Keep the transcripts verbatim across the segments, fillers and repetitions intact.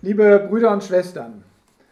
Liebe Brüder und Schwestern,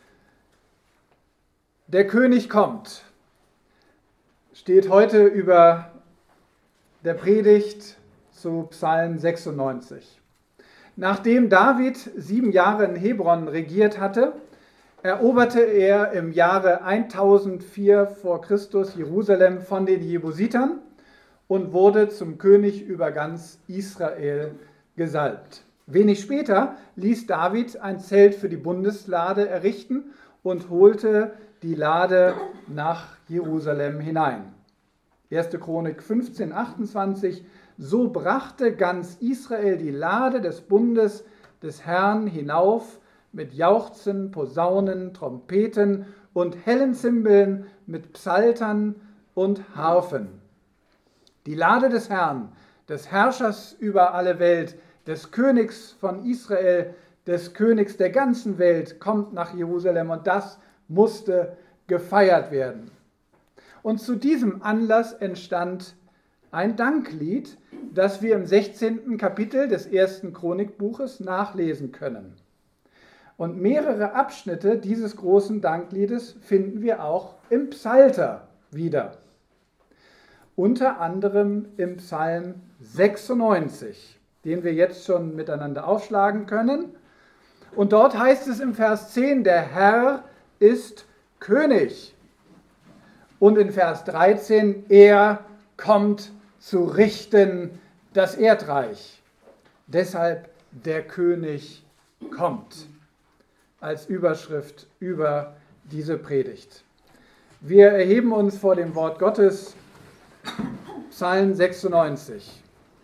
der König kommt, steht heute über der Predigt zu Psalm sechsundneunzig. Nachdem David sieben Jahre in Hebron regiert hatte, eroberte er im Jahre tausendvier vor Christus Jerusalem von den Jebusitern und wurde zum König über ganz Israel gesalbt. Wenig später ließ David ein Zelt für die Bundeslade errichten und holte die Lade nach Jerusalem hinein. erste Chronik fünfzehn, achtundzwanzig. So brachte ganz Israel die Lade des Bundes des Herrn hinauf mit Jauchzen, Posaunen, Trompeten und hellen Zimbeln, mit Psaltern und Harfen. Die Lade des Herrn, des Herrschers über alle Welt, des Königs von Israel, des Königs der ganzen Welt, kommt nach Jerusalem, und das musste gefeiert werden. Und zu diesem Anlass entstand ein Danklied, das wir im sechzehnten Kapitel des ersten Chronikbuches nachlesen können. Und mehrere Abschnitte dieses großen Dankliedes finden wir auch im Psalter wieder. Unter anderem im Psalm sechsundneunzig, den wir jetzt schon miteinander aufschlagen können. Und dort heißt es im Vers zehn, der Herr ist König. Und in Vers dreizehn, er kommt zu richten das Erdreich. Deshalb der König kommt, als Überschrift über diese Predigt. Wir erheben uns vor dem Wort Gottes, Psalm sechsundneunzig.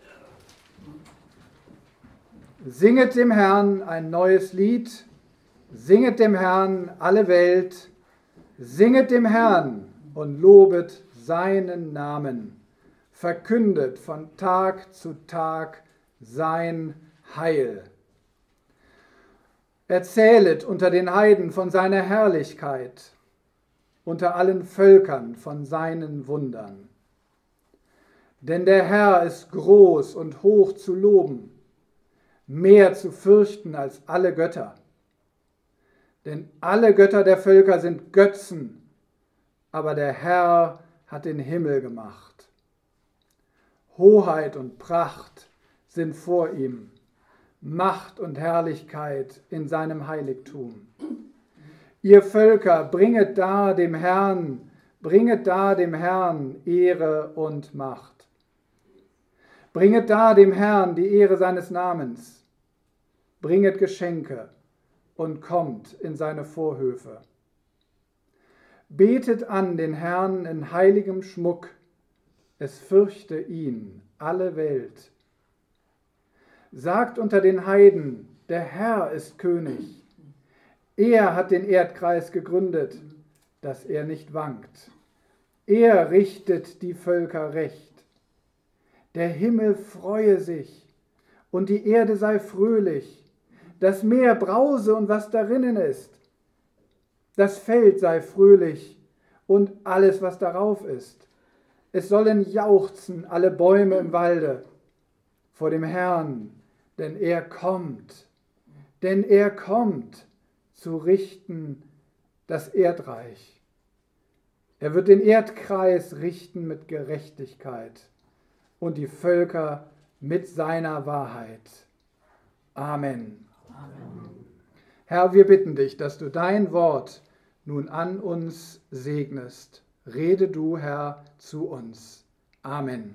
Singet dem Herrn ein neues Lied, singet dem Herrn alle Welt, singet dem Herrn und lobet seinen Namen, verkündet von Tag zu Tag sein Heil. Erzählet unter den Heiden von seiner Herrlichkeit, unter allen Völkern von seinen Wundern. Denn der Herr ist groß und hoch zu loben, mehr zu fürchten als alle Götter. Denn alle Götter der Völker sind Götzen, aber der Herr hat den Himmel gemacht. Hoheit und Pracht sind vor ihm, Macht und Herrlichkeit in seinem Heiligtum. Ihr Völker, bringet dar dem Herrn, bringet dar dem Herrn Ehre und Macht. Bringet dar dem Herrn die Ehre seines Namens. Bringet Geschenke und kommt in seine Vorhöfe. Betet an den Herrn in heiligem Schmuck, es fürchte ihn alle Welt. Sagt unter den Heiden, der Herr ist König. Er hat den Erdkreis gegründet, dass er nicht wankt. Er richtet die Völker recht. Der Himmel freue sich und die Erde sei fröhlich. Das Meer brause und was darinnen ist. Das Feld sei fröhlich und alles, was darauf ist. Es sollen jauchzen alle Bäume im Walde vor dem Herrn, denn er kommt, denn er kommt zu richten das Erdreich. Er wird den Erdkreis richten mit Gerechtigkeit und die Völker mit seiner Wahrheit. Amen. Amen. Herr, wir bitten dich, dass du dein Wort nun an uns segnest. Rede du, Herr, zu uns. Amen.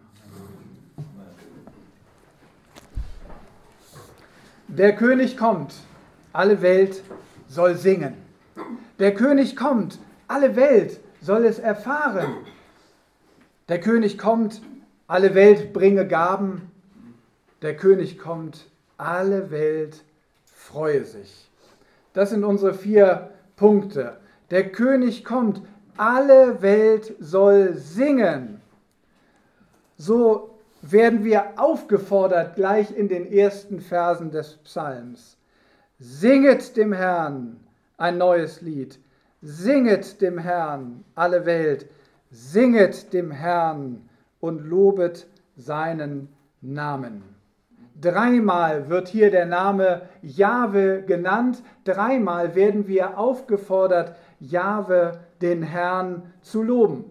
Der König kommt, alle Welt soll singen. Der König kommt, alle Welt soll es erfahren. Der König kommt, alle Welt bringe Gaben. Der König kommt, alle Welt freue sich. Das sind unsere vier Punkte. Der König kommt, alle Welt soll singen. So werden wir aufgefordert gleich in den ersten Versen des Psalms. Singet dem Herrn ein neues Lied. Singet dem Herrn alle Welt. Singet dem Herrn und lobet seinen Namen. Dreimal wird hier der Name Jahwe genannt. Dreimal werden wir aufgefordert, Jahwe, den Herrn, zu loben.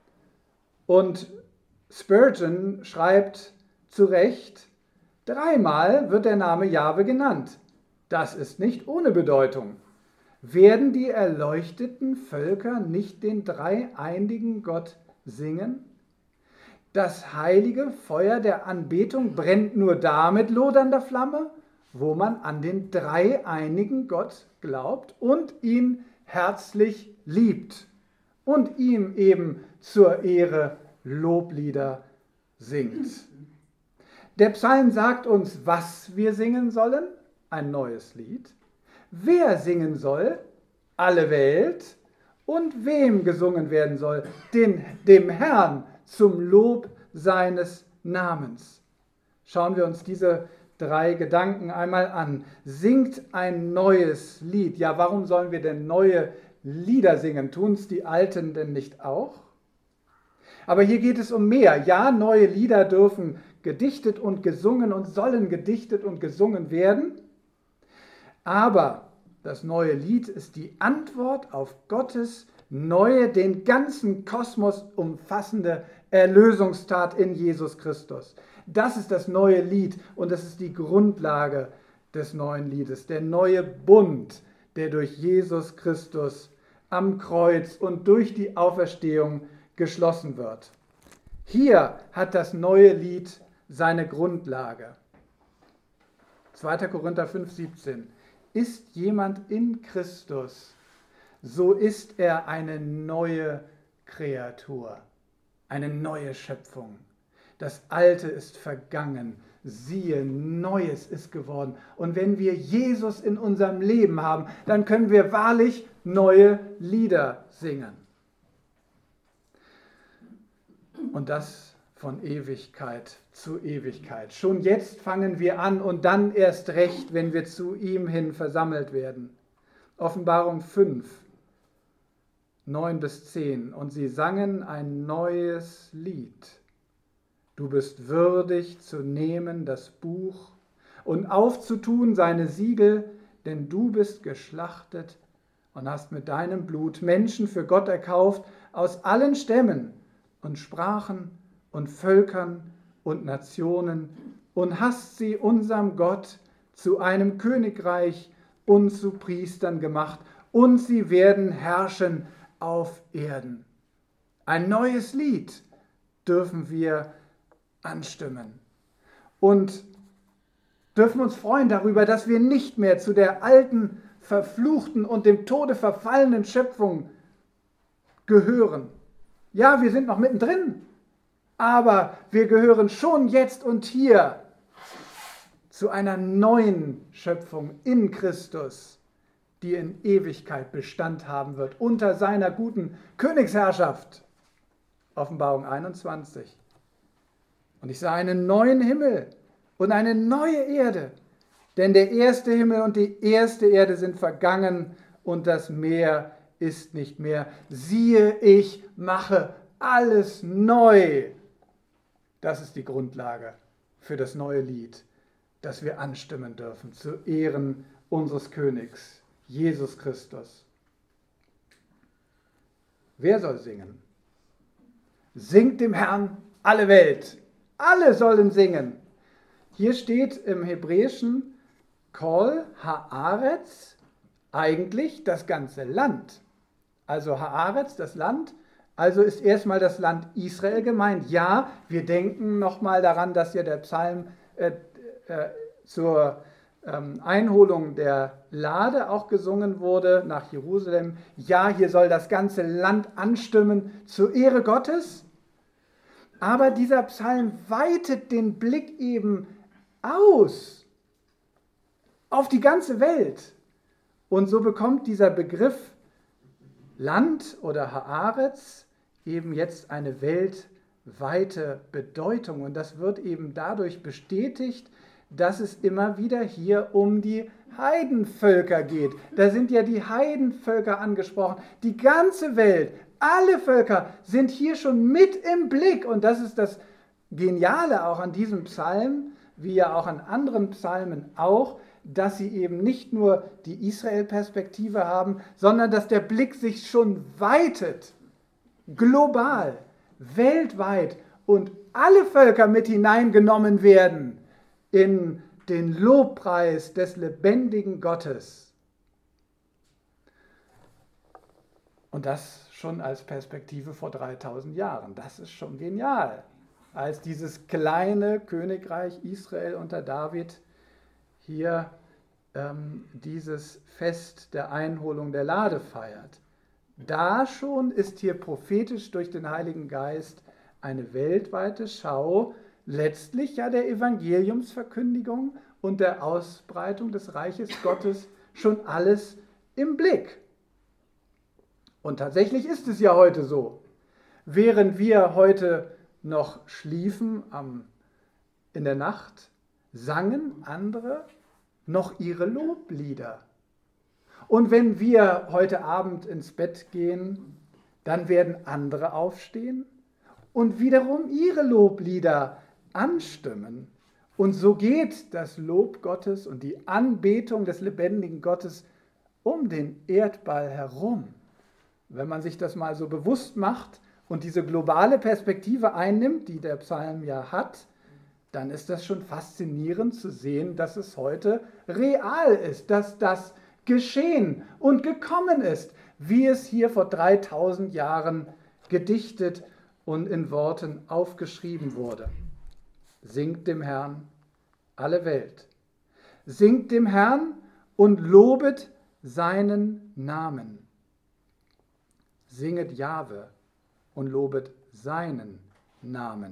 Und Spurgeon schreibt zu Recht, dreimal wird der Name Jahwe genannt. Das ist nicht ohne Bedeutung. Werden die erleuchteten Völker nicht den dreieinigen Gott singen? Das heilige Feuer der Anbetung brennt nur da mit lodernder Flamme, wo man an den dreieinigen Gott glaubt und ihn herzlich liebt und ihm eben zur Ehre Loblieder singt. Der Psalm sagt uns, was wir singen sollen, ein neues Lied, wer singen soll, alle Welt, und wem gesungen werden soll, den, dem Herrn zum Lob seines Namens. Schauen wir uns diese drei Gedanken einmal an. Singt ein neues Lied. Ja, warum sollen wir denn neue Lieder singen? Tun es die Alten denn nicht auch? Aber hier geht es um mehr. Ja, neue Lieder dürfen gedichtet und gesungen und sollen gedichtet und gesungen werden. Aber das neue Lied ist die Antwort auf Gottes neue, den ganzen Kosmos umfassende Erlösungstat in Jesus Christus. Das ist das neue Lied und das ist die Grundlage des neuen Liedes. Der neue Bund, der durch Jesus Christus am Kreuz und durch die Auferstehung geschlossen wird. Hier hat das neue Lied seine Grundlage. zweiter Korinther fünf, siebzehn. Ist jemand in Christus, so ist er eine neue Kreatur, eine neue Schöpfung. Das Alte ist vergangen, siehe, Neues ist geworden. Und wenn wir Jesus in unserem Leben haben, dann können wir wahrlich neue Lieder singen. Und das von Ewigkeit zu Ewigkeit. Schon jetzt fangen wir an und dann erst recht, wenn wir zu ihm hin versammelt werden. Offenbarung fünf, neun bis zehn. Und sie sangen ein neues Lied. Du bist würdig zu nehmen das Buch und aufzutun seine Siegel, denn du bist geschlachtet und hast mit deinem Blut Menschen für Gott erkauft aus allen Stämmen und Sprachen und Völkern und Nationen und hast sie unserem Gott zu einem Königreich und zu Priestern gemacht und sie werden herrschen auf Erden. Ein neues Lied dürfen wir anstimmen und dürfen uns freuen darüber, dass wir nicht mehr zu der alten, verfluchten und dem Tode verfallenen Schöpfung gehören. Ja, wir sind noch mittendrin, aber wir gehören schon jetzt und hier zu einer neuen Schöpfung in Christus, die in Ewigkeit Bestand haben wird, unter seiner guten Königsherrschaft. Offenbarung einundzwanzig. Und ich sah einen neuen Himmel und eine neue Erde, denn der erste Himmel und die erste Erde sind vergangen und das Meer ist nicht mehr. Siehe, ich mache alles neu. Das ist die Grundlage für das neue Lied, das wir anstimmen dürfen, zu Ehren unseres Königs, Jesus Christus. Wer soll singen? Singt dem Herrn alle Welt. Alle sollen singen. Hier steht im Hebräischen Kol Haaretz, eigentlich das ganze Land. Also Haaretz, das Land, also ist erstmal das Land Israel gemeint. Ja, wir denken nochmal daran, dass ja der Psalm äh, äh, zur ähm, Einholung der Lade auch gesungen wurde nach Jerusalem. Ja, hier soll das ganze Land anstimmen zur Ehre Gottes. Aber dieser Psalm weitet den Blick eben aus auf die ganze Welt. Und so bekommt dieser Begriff Land oder Haaretz eben jetzt eine weltweite Bedeutung. Und das wird eben dadurch bestätigt, dass es immer wieder hier um die Heidenvölker geht. Da sind ja die Heidenvölker angesprochen. Die ganze Welt, alle Völker sind hier schon mit im Blick. Und das ist das Geniale auch an diesem Psalm, wie ja auch an anderen Psalmen auch, dass sie eben nicht nur die Israel-Perspektive haben, sondern dass der Blick sich schon weitet, global, weltweit und alle Völker mit hineingenommen werden in den Lobpreis des lebendigen Gottes. Und das schon als Perspektive vor dreitausend Jahren. Das ist schon genial. Als dieses kleine Königreich Israel unter David hier ähm, dieses Fest der Einholung der Lade feiert. Da schon ist hier prophetisch durch den Heiligen Geist eine weltweite Schau, letztlich ja der Evangeliumsverkündigung und der Ausbreitung des Reiches Gottes schon alles im Blick. Und tatsächlich ist es ja heute so. Während wir heute noch schliefen am, in der Nacht, sangen andere noch ihre Loblieder. Und wenn wir heute Abend ins Bett gehen, dann werden andere aufstehen und wiederum ihre Loblieder anstimmen. Und so geht das Lob Gottes und die Anbetung des lebendigen Gottes um den Erdball herum. Wenn man sich das mal so bewusst macht und diese globale Perspektive einnimmt, die der Psalm ja hat, dann ist das schon faszinierend zu sehen, dass es heute real ist, dass das geschehen und gekommen ist, wie es hier vor dreitausend Jahren gedichtet und in Worten aufgeschrieben wurde. Singt dem Herrn alle Welt. Singt dem Herrn und lobet seinen Namen. Singet Jahwe und lobet seinen Namen.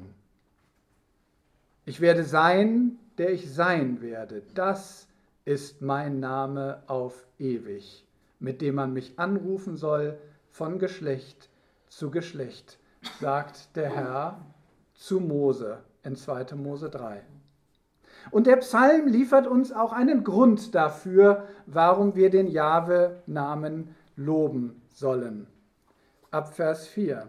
Ich werde sein, der ich sein werde. Das ist mein Name auf ewig, mit dem man mich anrufen soll von Geschlecht zu Geschlecht, sagt der Herr zu Mose in zweiter Mose drei. Und der Psalm liefert uns auch einen Grund dafür, warum wir den Jahwe-Namen loben sollen. Ab Vers vier.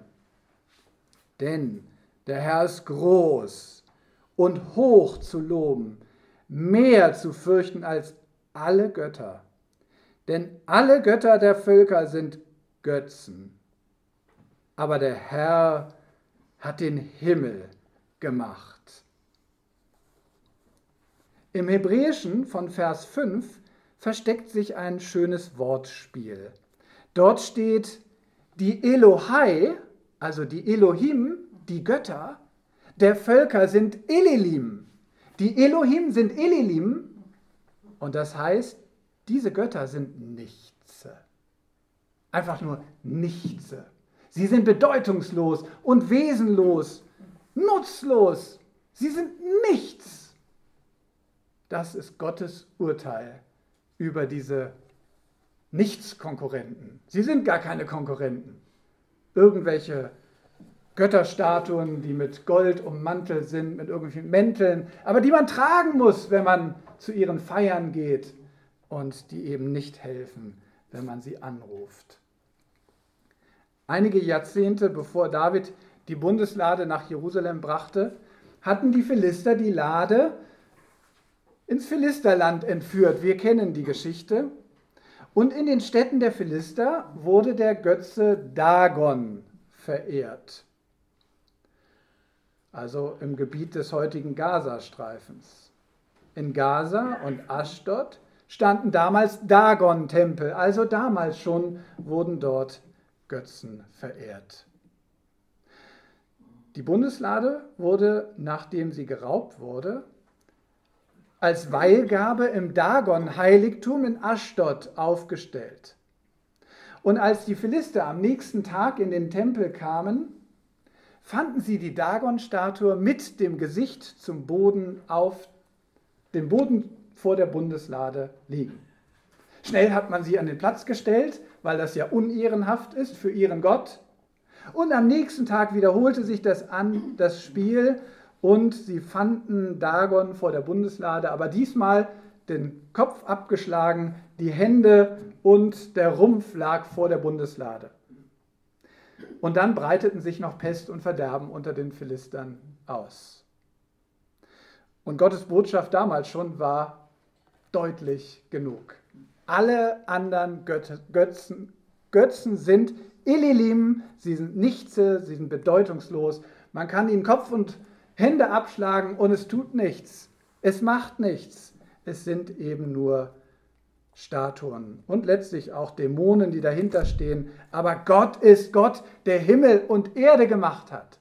Denn der Herr ist groß und hoch zu loben, mehr zu fürchten als alle Götter. Denn alle Götter der Völker sind Götzen. Aber der Herr hat den Himmel gemacht. Im Hebräischen von Vers fünf versteckt sich ein schönes Wortspiel. Dort steht, die Elohai, also die Elohim, die Götter, der Völker sind Elilim. Die Elohim sind Elilim und das heißt, diese Götter sind Nichts. Einfach nur Nichts. Sie sind bedeutungslos und wesenlos, nutzlos. Sie sind nichts. Das ist Gottes Urteil über diese Nichtskonkurrenten. Sie sind gar keine Konkurrenten. Irgendwelche Götterstatuen, die mit Gold ummantelt sind, mit irgendwelchen Mänteln, aber die man tragen muss, wenn man zu ihren Feiern geht und die eben nicht helfen, wenn man sie anruft. Einige Jahrzehnte bevor David die Bundeslade nach Jerusalem brachte, hatten die Philister die Lade ins Philisterland entführt. Wir kennen die Geschichte. Und in den Städten der Philister wurde der Götze Dagon verehrt. Also im Gebiet des heutigen Gazastreifens. In Gaza und Aschdod standen damals Dagon-Tempel, also damals schon wurden dort Götzen verehrt. Die Bundeslade wurde, nachdem sie geraubt wurde, als Weihgabe im Dagon-Heiligtum in Aschdod aufgestellt. Und als die Philister am nächsten Tag in den Tempel kamen, fanden sie die Dagon-Statue mit dem Gesicht zum Boden auf dem Boden vor der Bundeslade liegen. Schnell hat man sie an den Platz gestellt, weil das ja unehrenhaft ist für ihren Gott. Und am nächsten Tag wiederholte sich das, an, das Spiel und sie fanden Dagon vor der Bundeslade, aber diesmal den Kopf abgeschlagen, die Hände und der Rumpf lag vor der Bundeslade. Und dann breiteten sich noch Pest und Verderben unter den Philistern aus. Und Gottes Botschaft damals schon war deutlich genug. Alle anderen Götzen, Götzen sind Ililim, sie sind Nichtse, sie sind bedeutungslos. Man kann ihnen Kopf und Hände abschlagen und es tut nichts. Es macht nichts. Es sind eben nur Statuen und letztlich auch Dämonen, die dahinter stehen. Aber Gott ist Gott, der Himmel und Erde gemacht hat.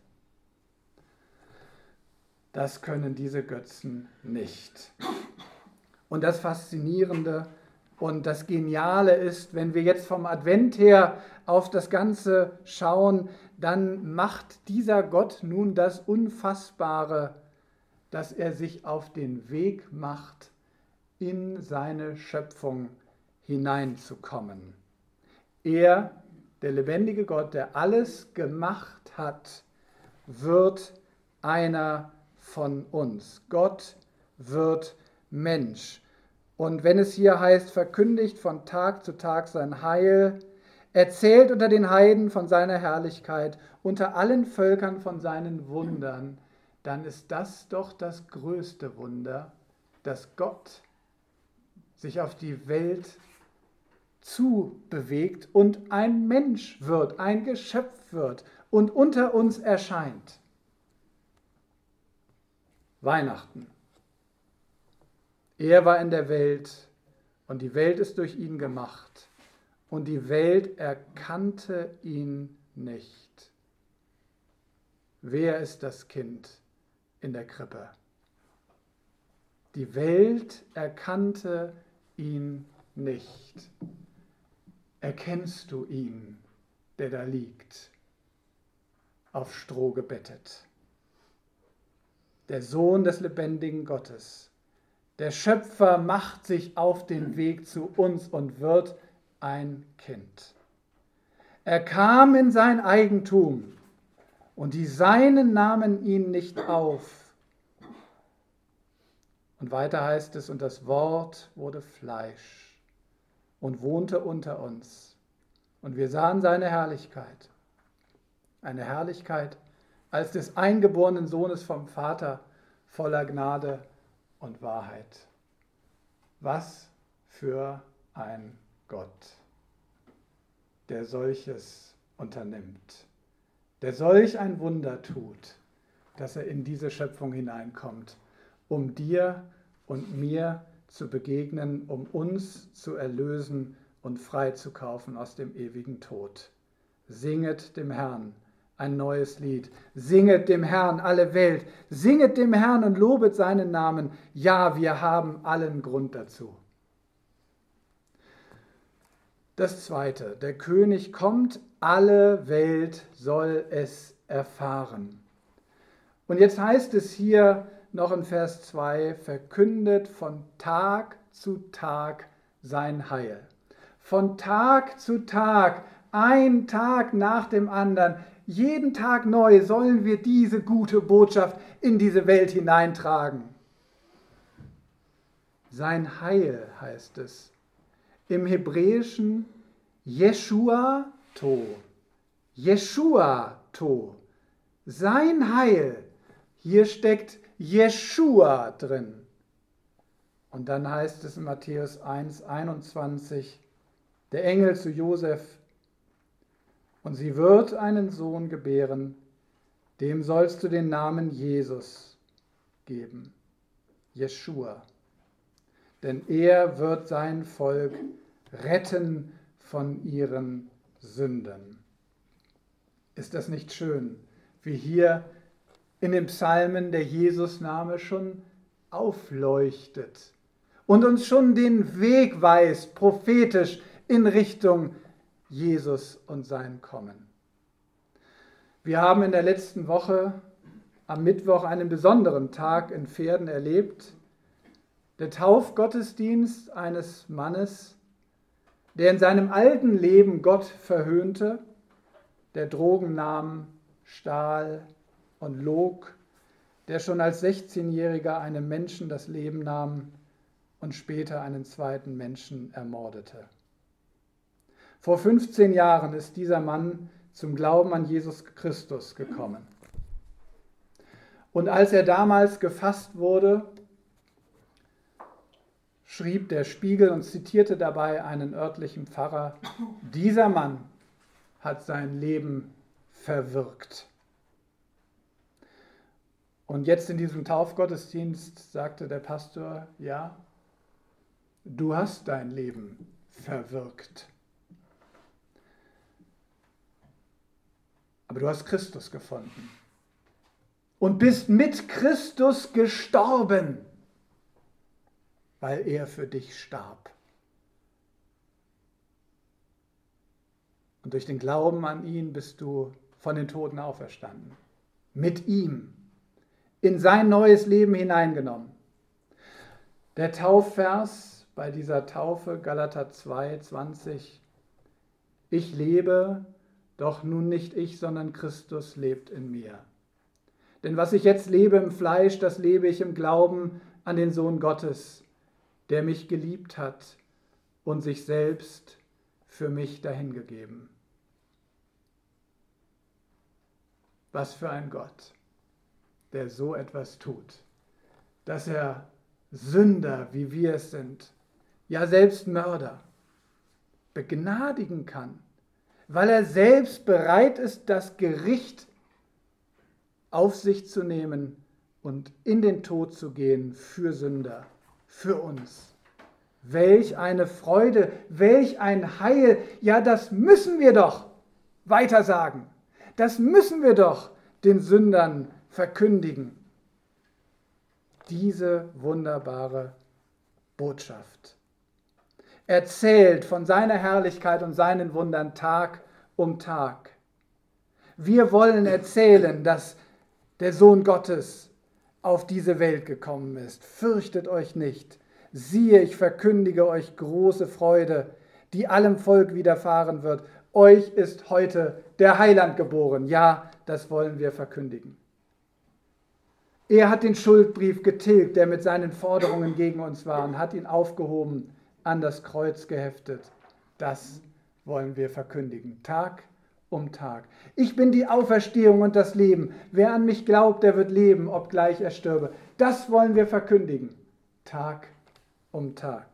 Das können diese Götzen nicht. Und das Faszinierende und das Geniale ist, wenn wir jetzt vom Advent her auf das Ganze schauen, dann macht dieser Gott nun das Unfassbare, dass er sich auf den Weg macht, in seine Schöpfung hineinzukommen. Er, der lebendige Gott, der alles gemacht hat, wird einer von uns. Gott wird Mensch. Und wenn es hier heißt, verkündigt von Tag zu Tag sein Heil, erzählt unter den Heiden von seiner Herrlichkeit, unter allen Völkern von seinen Wundern, dann ist das doch das größte Wunder, dass Gott sich auf die Welt zubewegt und ein Mensch wird, ein Geschöpf wird und unter uns erscheint. Weihnachten. Er war in der Welt und die Welt ist durch ihn gemacht und die Welt erkannte ihn nicht. Wer ist das Kind in der Krippe? Die Welt erkannte ihn nicht. Erkennst du ihn, der da liegt, auf Stroh gebettet? Der Sohn des lebendigen Gottes, der Schöpfer, macht sich auf den Weg zu uns und wird ein Kind. Er kam in sein Eigentum und die Seinen nahmen ihn nicht auf. Und weiter heißt es, und das Wort wurde Fleisch und wohnte unter uns. Und wir sahen seine Herrlichkeit. Eine Herrlichkeit als des eingeborenen Sohnes vom Vater, voller Gnade und Wahrheit. Was für ein Gott, der solches unternimmt, der solch ein Wunder tut, dass er in diese Schöpfung hineinkommt, um dir und mir zu begegnen, um uns zu erlösen und freizukaufen aus dem ewigen Tod. Singet dem Herrn ein neues Lied. Singet dem Herrn alle Welt. Singet dem Herrn und lobet seinen Namen. Ja, wir haben allen Grund dazu. Das Zweite, der König kommt, alle Welt soll es erfahren. Und jetzt heißt es hier noch in Vers zwei, verkündet von Tag zu Tag sein Heil. Von Tag zu Tag, ein Tag nach dem anderen, jeden Tag neu sollen wir diese gute Botschaft in diese Welt hineintragen. Sein Heil heißt es. Im Hebräischen Yeshua To. Yeshua To. Sein Heil. Hier steckt Jeschua drin. Und dann heißt es in Matthäus eins einundzwanzig, der Engel zu Josef, und sie wird einen Sohn gebären, dem sollst du den Namen Jesus geben, Jeschua. Denn er wird sein Volk retten von ihren Sünden. Ist das nicht schön, wie hier in den Psalmen der Jesus-Name schon aufleuchtet und uns schon den Weg weist, prophetisch in Richtung Jesus und sein Kommen. Wir haben in der letzten Woche am Mittwoch einen besonderen Tag in Verden erlebt, der Taufgottesdienst eines Mannes, der in seinem alten Leben Gott verhöhnte, der Drogen nahm, stahl und log, der schon als sechzehnjähriger einem Menschen das Leben nahm und später einen zweiten Menschen ermordete. Vor fünfzehn Jahren ist dieser Mann zum Glauben an Jesus Christus gekommen. Und als er damals gefasst wurde schrieb der Spiegel und zitierte dabei einen örtlichen Pfarrer: Dieser Mann hat sein Leben verwirkt. Und jetzt in diesem Taufgottesdienst sagte der Pastor: Ja, du hast dein Leben verwirkt. Aber du hast Christus gefunden und bist mit Christus gestorben, weil er für dich starb. Und durch den Glauben an ihn bist du von den Toten auferstanden. Mit ihm in sein neues Leben hineingenommen. Der Taufvers bei dieser Taufe, Galater zwei, zwanzig: Ich lebe, doch nun nicht ich, sondern Christus lebt in mir. Denn was ich jetzt lebe im Fleisch, das lebe ich im Glauben an den Sohn Gottes, der mich geliebt hat und sich selbst für mich dahingegeben. Was für ein Gott, der so etwas tut, dass er Sünder, wie wir es sind, ja selbst Mörder, begnadigen kann, weil er selbst bereit ist, das Gericht auf sich zu nehmen und in den Tod zu gehen für Sünder, für uns. Welch eine Freude, welch ein Heil, ja, das müssen wir doch weiter sagen. Das müssen wir doch den Sündern verkündigen. Diese wunderbare Botschaft. Erzählt von seiner Herrlichkeit und seinen Wundern Tag um Tag. Wir wollen erzählen, dass der Sohn Gottes auf diese Welt gekommen ist. Fürchtet euch nicht. Siehe, ich verkündige euch große Freude, die allem Volk widerfahren wird. Euch ist heute der Heiland geboren. Ja, das wollen wir verkündigen. Er hat den Schuldbrief getilgt, der mit seinen Forderungen gegen uns war, und hat ihn aufgehoben, an das Kreuz geheftet. Das wollen wir verkündigen, Tag um Tag. Ich bin die Auferstehung und das Leben. Wer an mich glaubt, der wird leben, obgleich er stürbe. Das wollen wir verkündigen, Tag um Tag.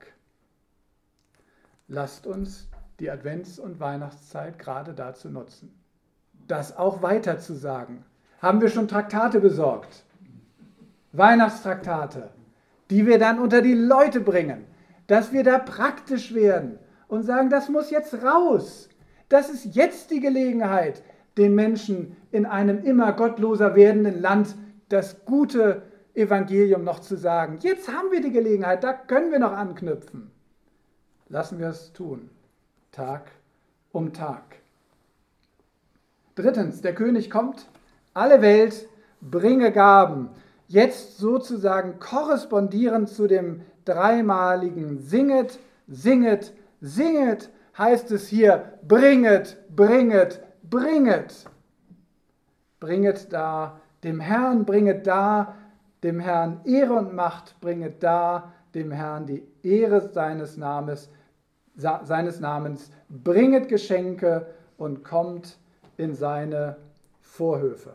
Lasst uns die Advents- und Weihnachtszeit gerade dazu nutzen, das auch weiter zu sagen. Haben wir schon Traktate besorgt? Weihnachtstraktate, die wir dann unter die Leute bringen, dass wir da praktisch werden und sagen, das muss jetzt raus. Das ist jetzt die Gelegenheit, den Menschen in einem immer gottloser werdenden Land das gute Evangelium noch zu sagen. Jetzt haben wir die Gelegenheit, da können wir noch anknüpfen. Lassen wir es tun, Tag um Tag. Drittens, der König kommt, alle Welt bringe Gaben. Jetzt sozusagen korrespondierend zu dem dreimaligen Singet, Singet, Singet, heißt es hier, bringet, bringet, bringet. Bringet da dem Herrn, bringet da dem Herrn Ehre und Macht, bringet da dem Herrn die Ehre seines Namens, seines Namens, bringet Geschenke und kommt in seine Vorhöfe.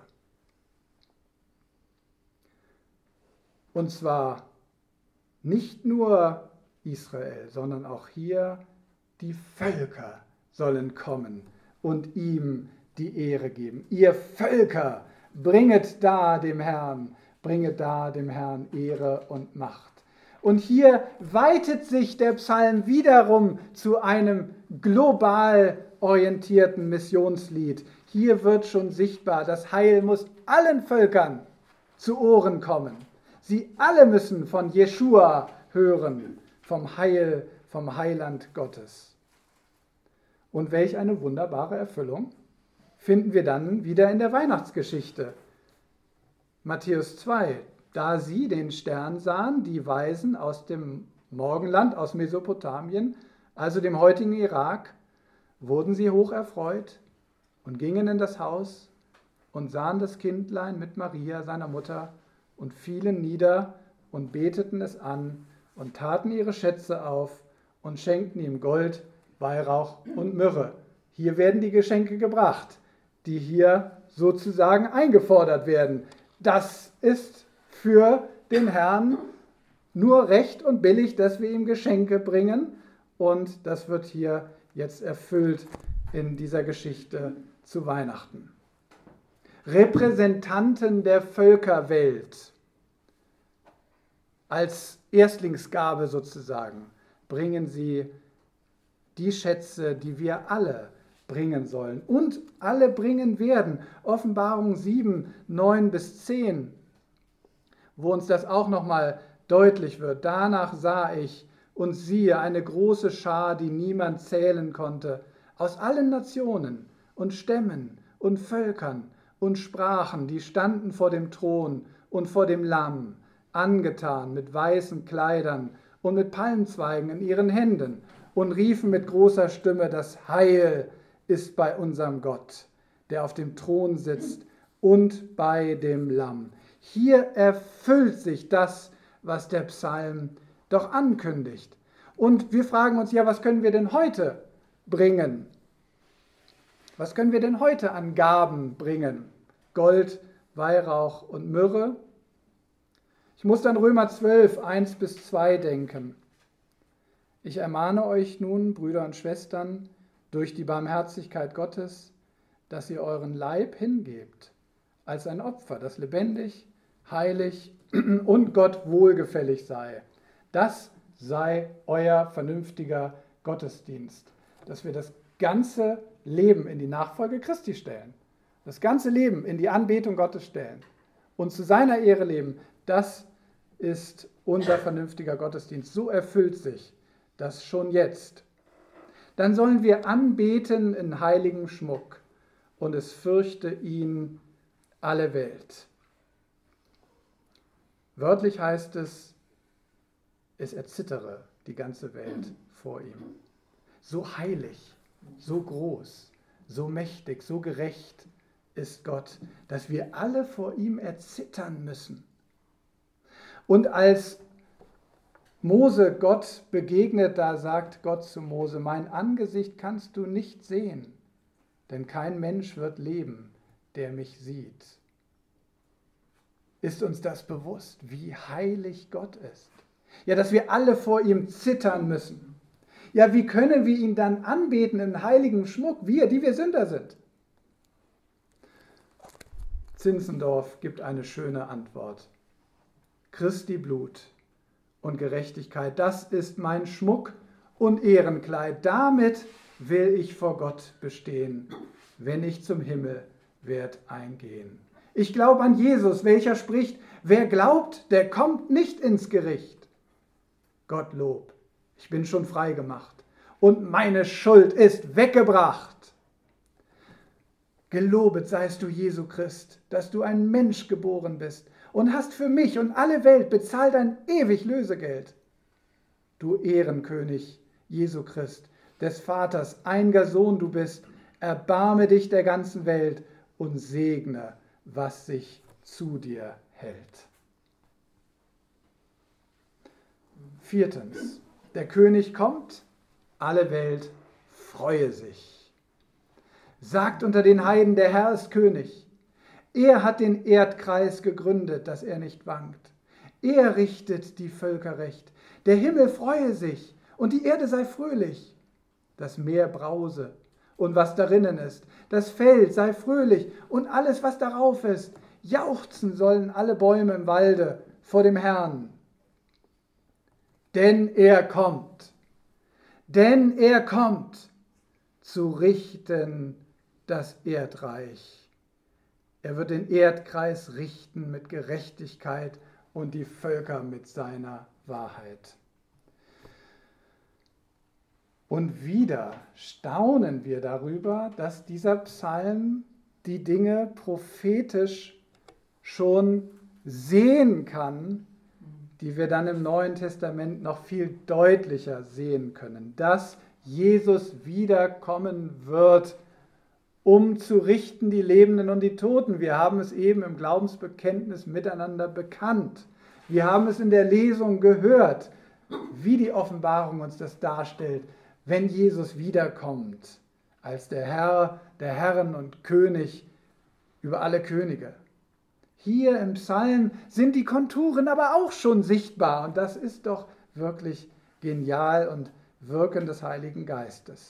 Und zwar nicht nur Israel, sondern auch hier die Völker sollen kommen und ihm die Ehre geben. Ihr Völker, bringet da dem Herrn, bringet da dem Herrn Ehre und Macht. Und hier weitet sich der Psalm wiederum zu einem global orientierten Missionslied. Hier wird schon sichtbar, das Heil muss allen Völkern zu Ohren kommen. Sie alle müssen von Jeschua hören, vom Heil, vom Heiland Gottes. Und welch eine wunderbare Erfüllung finden wir dann wieder in der Weihnachtsgeschichte. Matthäus zwei, da sie den Stern sahen, die Weisen aus dem Morgenland, aus Mesopotamien, also dem heutigen Irak, wurden sie hoch erfreut und gingen in das Haus und sahen das Kindlein mit Maria, seiner Mutter, und fielen nieder und beteten es an und taten ihre Schätze auf und schenkten ihm Gold, Weihrauch und Myrrhe. Hier werden die Geschenke gebracht, die hier sozusagen eingefordert werden. Das ist für den Herrn nur recht und billig, dass wir ihm Geschenke bringen. Und das wird hier jetzt erfüllt in dieser Geschichte zu Weihnachten. Repräsentanten der Völkerwelt, als Erstlingsgabe sozusagen, bringen sie die Schätze, die wir alle bringen sollen und alle bringen werden. Offenbarung sieben, neun bis zehn, wo uns das auch nochmal deutlich wird. Danach sah ich und siehe eine große Schar, die niemand zählen konnte, aus allen Nationen und Stämmen und Völkern und Sprachen, die standen vor dem Thron und vor dem Lamm, angetan mit weißen Kleidern und mit Palmzweigen in ihren Händen und riefen mit großer Stimme, das Heil ist bei unserem Gott, der auf dem Thron sitzt und bei dem Lamm. Hier erfüllt sich das, was der Psalm doch ankündigt. Und wir fragen uns, ja, was können wir denn heute bringen? Was können wir denn heute an Gaben bringen? Gold, Weihrauch und Myrrhe? Ich muss an Römer zwölf, eins bis zwei denken. Ich ermahne euch nun, Brüder und Schwestern, durch die Barmherzigkeit Gottes, dass ihr euren Leib hingebt als ein Opfer, das lebendig, heilig und Gott wohlgefällig sei. Das sei euer vernünftiger Gottesdienst, dass wir das ganze Leben in die Nachfolge Christi stellen, das ganze Leben in die Anbetung Gottes stellen und zu seiner Ehre leben. Das ist unser vernünftiger Gottesdienst. So erfüllt sich das schon jetzt. Dann sollen wir anbeten in heiligem Schmuck und es fürchte ihn alle Welt. Wörtlich heißt es, es erzittere die ganze Welt vor ihm. So heilig, so groß, so mächtig, so gerecht ist Gott, dass wir alle vor ihm erzittern müssen. Und als Mose Gott begegnet, da sagt Gott zu Mose, mein Angesicht kannst du nicht sehen, denn kein Mensch wird leben, der mich sieht. Ist uns das bewusst, wie heilig Gott ist? Ja, dass wir alle vor ihm zittern müssen. Ja, wie können wir ihn dann anbeten in heiligem Schmuck, wir, die wir Sünder sind? Zinzendorf gibt eine schöne Antwort. Christi Blut und Gerechtigkeit, das ist mein Schmuck und Ehrenkleid. Damit will ich vor Gott bestehen, wenn ich zum Himmel werd eingehen. Ich glaube an Jesus, welcher spricht, wer glaubt, der kommt nicht ins Gericht. Gottlob, ich bin schon frei gemacht und meine Schuld ist weggebracht. Gelobet seist du, Jesu Christ, dass du ein Mensch geboren bist und hast für mich und alle Welt bezahlt ein ewig Lösegeld. Du Ehrenkönig, Jesu Christ, des Vaters einziger Sohn du bist, erbarme dich der ganzen Welt und segne, was sich zu dir hält. Viertens, der König kommt, alle Welt freue sich. Sagt unter den Heiden, der Herr ist König. Er hat den Erdkreis gegründet, dass er nicht wankt. Er richtet die Völker recht. Der Himmel freue sich und die Erde sei fröhlich. Das Meer brause und was darinnen ist. Das Feld sei fröhlich und alles, was darauf ist. Jauchzen sollen alle Bäume im Walde vor dem Herrn. Denn er kommt, denn er kommt, zu richten das Erdreich. Er wird den Erdkreis richten mit Gerechtigkeit und die Völker mit seiner Wahrheit. Und wieder staunen wir darüber, dass dieser Psalm die Dinge prophetisch schon sehen kann, die wir dann im Neuen Testament noch viel deutlicher sehen können, dass Jesus wiederkommen wird, um zu richten die Lebenden und die Toten. Wir haben es eben im Glaubensbekenntnis miteinander bekannt. Wir haben es in der Lesung gehört, wie die Offenbarung uns das darstellt, wenn Jesus wiederkommt, als der Herr, der Herren und König über alle Könige. Hier im Psalm sind die Konturen aber auch schon sichtbar. Und das ist doch wirklich genial und Wirken des Heiligen Geistes.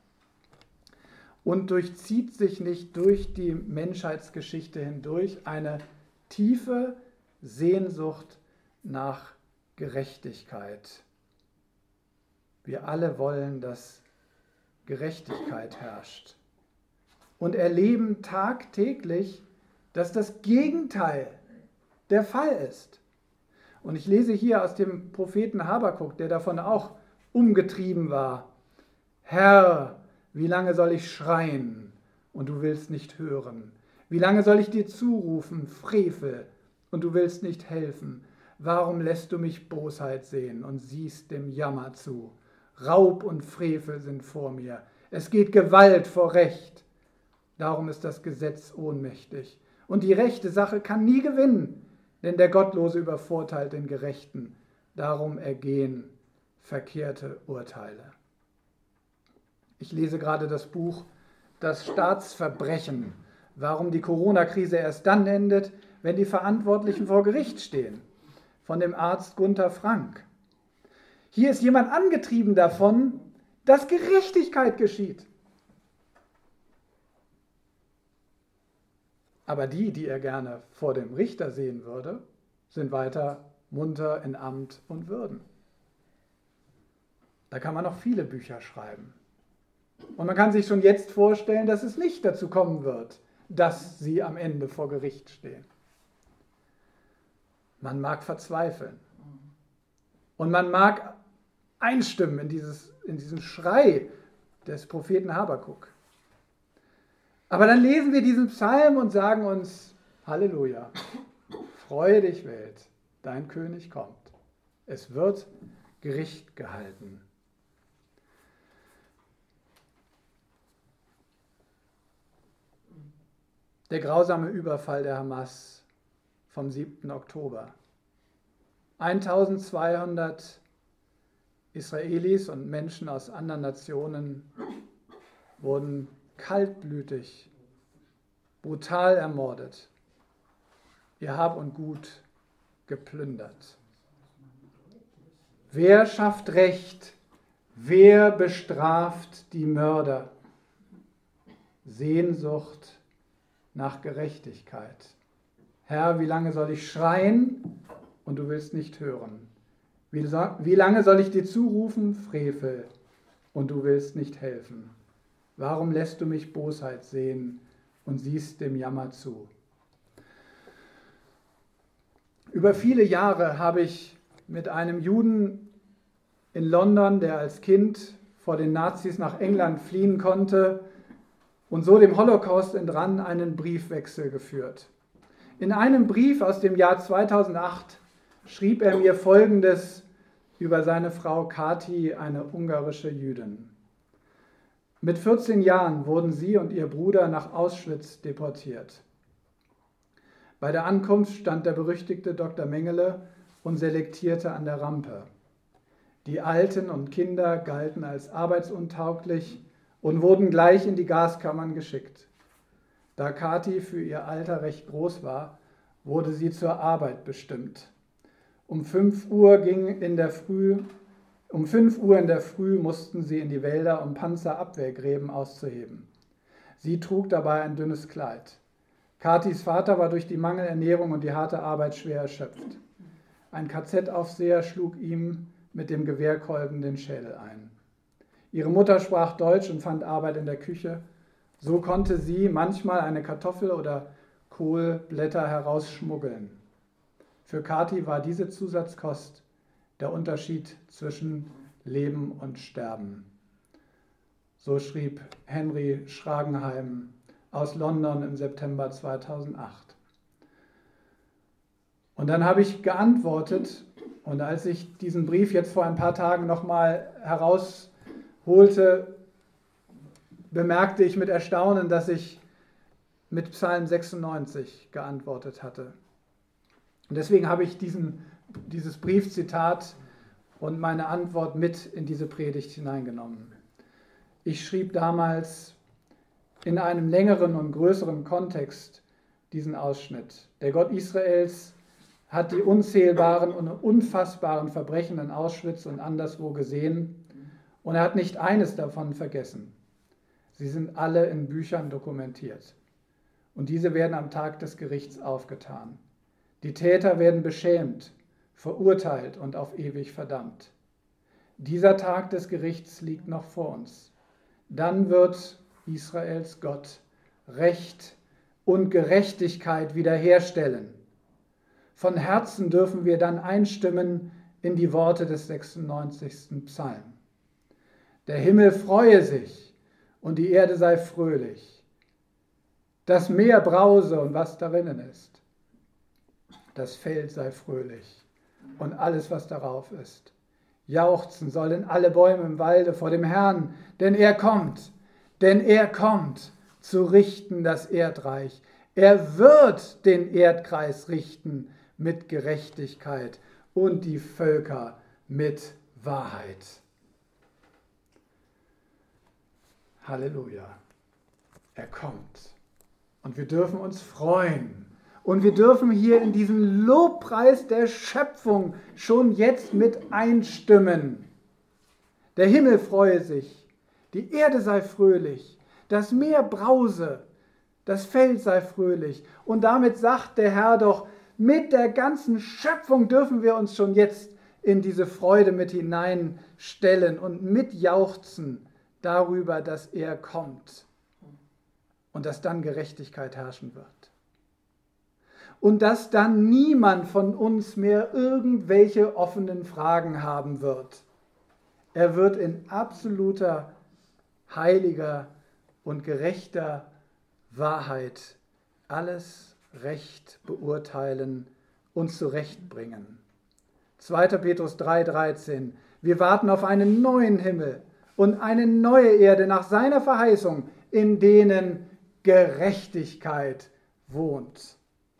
Und durchzieht sich nicht durch die Menschheitsgeschichte hindurch eine tiefe Sehnsucht nach Gerechtigkeit. Wir alle wollen, dass Gerechtigkeit herrscht und erleben tagtäglich, dass das Gegenteil der Fall ist. Und ich lese hier aus dem Propheten Habakuk, der davon auch umgetrieben war. Herr, wie lange soll ich schreien und du willst nicht hören? Wie lange soll ich dir zurufen, Frevel, und du willst nicht helfen? Warum lässt du mich Bosheit sehen und siehst dem Jammer zu? Raub und Frevel sind vor mir. Es geht Gewalt vor Recht. Darum ist das Gesetz ohnmächtig. Und die rechte Sache kann nie gewinnen, denn der Gottlose übervorteilt den Gerechten. Darum ergehen verkehrte Urteile. Ich lese gerade das Buch Das Staatsverbrechen, warum die Corona-Krise erst dann endet, wenn die Verantwortlichen vor Gericht stehen, von dem Arzt Gunther Frank. Hier ist jemand angetrieben davon, dass Gerechtigkeit geschieht. Aber die, die er gerne vor dem Richter sehen würde, sind weiter munter in Amt und Würden. Da kann man noch viele Bücher schreiben. Und man kann sich schon jetzt vorstellen, dass es nicht dazu kommen wird, dass sie am Ende vor Gericht stehen. Man mag verzweifeln. Und man mag einstimmen in, dieses, in diesen Schrei des Propheten Habakuk. Aber dann lesen wir diesen Psalm und sagen uns, Halleluja, freue dich Welt, dein König kommt. Es wird Gericht gehalten. Der grausame Überfall der Hamas vom siebten Oktober. eintausendzweihundert Israelis und Menschen aus anderen Nationen wurden kaltblütig, brutal ermordet, ihr Hab und Gut geplündert. Wer schafft Recht? Wer bestraft die Mörder? Sehnsucht nach Gerechtigkeit. Herr, wie lange soll ich schreien und du willst nicht hören? Wie, so, wie lange soll ich dir zurufen, Frevel, und du willst nicht helfen? Warum lässt du mich Bosheit sehen und siehst dem Jammer zu? Über viele Jahre habe ich mit einem Juden in London, der als Kind vor den Nazis nach England fliehen konnte und so dem Holocaust entrann, einen Briefwechsel geführt. In einem Brief aus dem Jahr zweitausendacht schrieb er mir Folgendes über seine Frau Kati, eine ungarische Jüdin. Mit vierzehn Jahren wurden sie und ihr Bruder nach Auschwitz deportiert. Bei der Ankunft stand der berüchtigte Doktor Mengele und selektierte an der Rampe. Die Alten und Kinder galten als arbeitsuntauglich und wurden gleich in die Gaskammern geschickt. Da Kati für ihr Alter recht groß war, wurde sie zur Arbeit bestimmt. Um fünf Uhr ging in der Früh, um fünf Uhr in der Früh mussten sie in die Wälder, um Panzerabwehrgräben auszuheben. Sie trug dabei ein dünnes Kleid. Katis Vater war durch die Mangelernährung und die harte Arbeit schwer erschöpft. Ein K Z-Aufseher schlug ihm mit dem Gewehrkolben den Schädel ein. Ihre Mutter sprach Deutsch und fand Arbeit in der Küche. So konnte sie manchmal eine Kartoffel oder Kohlblätter herausschmuggeln. Für Kati war diese Zusatzkost der Unterschied zwischen Leben und Sterben. So schrieb Henry Schragenheim aus London im September zweitausendacht. Und dann habe ich geantwortet, und als ich diesen Brief jetzt vor ein paar Tagen nochmal herausholte, bemerkte ich mit Erstaunen, dass ich mit Psalm sechsundneunzig geantwortet hatte. Und deswegen habe ich diesen, dieses Briefzitat und meine Antwort mit in diese Predigt hineingenommen. Ich schrieb damals: In einem längeren und größeren Kontext diesen Ausschnitt. Der Gott Israels hat die unzählbaren und unfassbaren Verbrechen in Auschwitz und anderswo gesehen und er hat nicht eines davon vergessen. Sie sind alle in Büchern dokumentiert und diese werden am Tag des Gerichts aufgetan. Die Täter werden beschämt, verurteilt und auf ewig verdammt. Dieser Tag des Gerichts liegt noch vor uns. Dann wird Israels Gott Recht und Gerechtigkeit wiederherstellen. Von Herzen dürfen wir dann einstimmen in die Worte des sechsundneunzigsten Psalm. Der Himmel freue sich und die Erde sei fröhlich. Das Meer brause und was darinnen ist. Das Feld sei fröhlich und alles, was darauf ist. Jauchzen sollen alle Bäume im Walde vor dem Herrn, denn er kommt, denn er kommt zu richten das Erdreich. Er wird den Erdkreis richten mit Gerechtigkeit und die Völker mit Wahrheit. Halleluja. Er kommt. Und wir dürfen uns freuen. Und wir dürfen hier in diesen Lobpreis der Schöpfung schon jetzt mit einstimmen. Der Himmel freue sich, die Erde sei fröhlich, das Meer brause, das Feld sei fröhlich. Und damit sagt der Herr doch, mit der ganzen Schöpfung dürfen wir uns schon jetzt in diese Freude mit hineinstellen und mitjauchzen darüber, dass er kommt und dass dann Gerechtigkeit herrschen wird. Und dass dann niemand von uns mehr irgendwelche offenen Fragen haben wird. Er wird in absoluter, heiliger und gerechter Wahrheit alles recht beurteilen und zurechtbringen. zweiter Petrus drei dreizehn. Wir warten auf einen neuen Himmel und eine neue Erde nach seiner Verheißung, in denen Gerechtigkeit wohnt.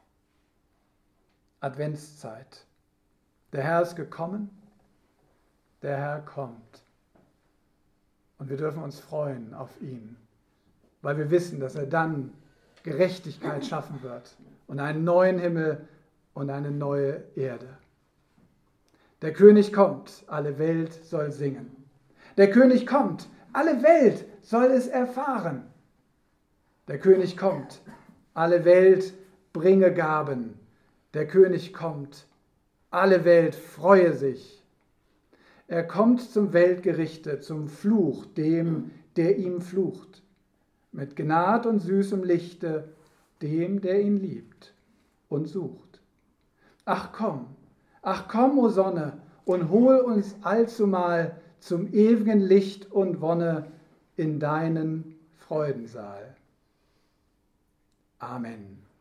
Adventszeit. Der Herr ist gekommen, der Herr kommt. Und wir dürfen uns freuen auf ihn, weil wir wissen, dass er dann Gerechtigkeit schaffen wird und einen neuen Himmel und eine neue Erde. Der König kommt, alle Welt soll singen. Der König kommt, alle Welt soll es erfahren. Der König kommt, alle Welt bringe Gaben. Der König kommt, alle Welt freue sich. Er kommt zum Weltgerichte, zum Fluch dem, der ihm flucht. Mit Gnad und süßem Lichte, dem, der ihn liebt und sucht. Ach komm, ach komm, o Sonne, und hol uns allzumal zum ewigen Licht und Wonne in deinen Freudensaal. Amen.